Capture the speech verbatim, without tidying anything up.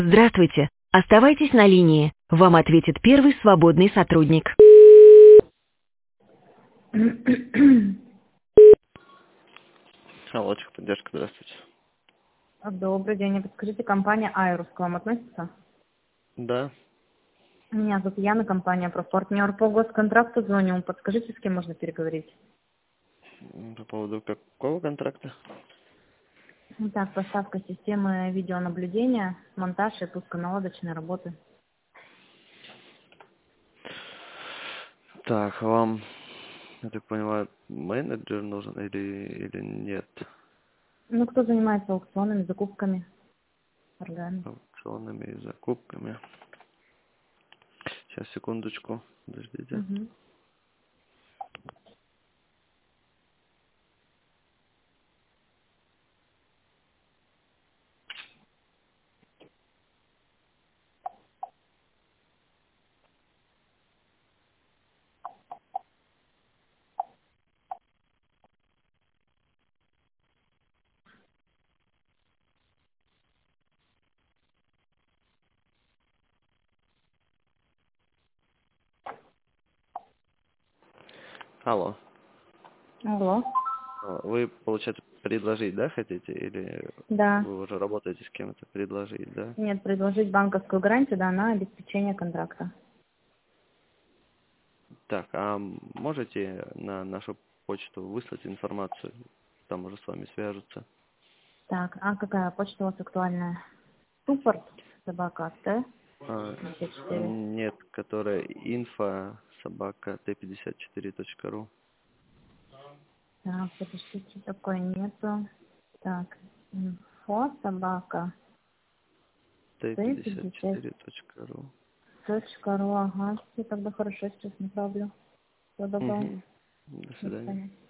Здравствуйте. Оставайтесь на линии. Вам ответит первый свободный сотрудник. Алло, техподдержка, здравствуйте. Добрый день. Подскажите, компания Айрус к вам относится? Да. Меня зовут Яна, компания «Профпартнер». По госконтракту звоню. Подскажите, с кем можно переговорить? М, По поводу какого контракта? Так, поставка системы видеонаблюдения, монтаж и пусконаладочные работы. Так, вам, я так понимаю, менеджер нужен или, или нет? Ну, кто занимается аукционами, закупками, торгами? Аукционами и закупками. Сейчас, секундочку, подождите. Угу. Алло. Алло. А, Вы, получается, предложить, да, хотите? Или Да. вы уже работаете с кем-то? Предложить, да? Нет, предложить банковскую гарантию, да, на обеспечение контракта. Так, а можете на нашу почту выслать информацию? Там уже с вами свяжутся. Так, а какая почта у вас актуальная? Суппорт, собака, Т, А, пятьдесят четыре. нет, которая инфо собака т пятьдесят четыре точка ру. Так, подождите, такой нету. Так, инфо, собака, т Т пятьдесят пятьдесят четыре точка ру. точка ру, ага, все тогда хорошо, сейчас направлю. Все, доброго. Угу. До До свидания. свидания.